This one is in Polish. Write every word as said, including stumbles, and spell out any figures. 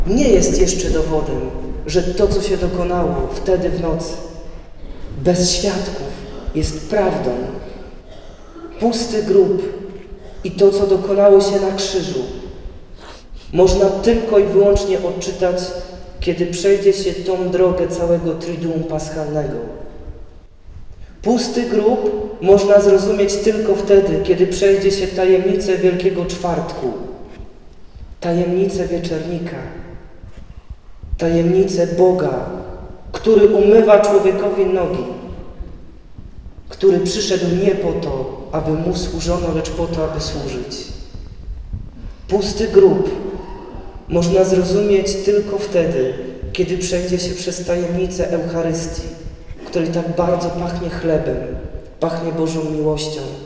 nie jest jeszcze dowodem, że to, co się dokonało wtedy w nocy, bez świadków, jest prawdą. Pusty grób i to, co dokonało się na krzyżu, można tylko i wyłącznie odczytać, kiedy przejdzie się tą drogę całego Triduum Paschalnego. Pusty grób można zrozumieć tylko wtedy, kiedy przejdzie się tajemnicę Wielkiego Czwartku, tajemnicę wieczernika, tajemnicę Boga, który umywa człowiekowi nogi, który przyszedł nie po to, aby mu służono, lecz po to, aby służyć. Pusty grób można zrozumieć tylko wtedy, kiedy przejdzie się przez tajemnicę Eucharystii, której tak bardzo pachnie chlebem, pachnie Bożą miłością,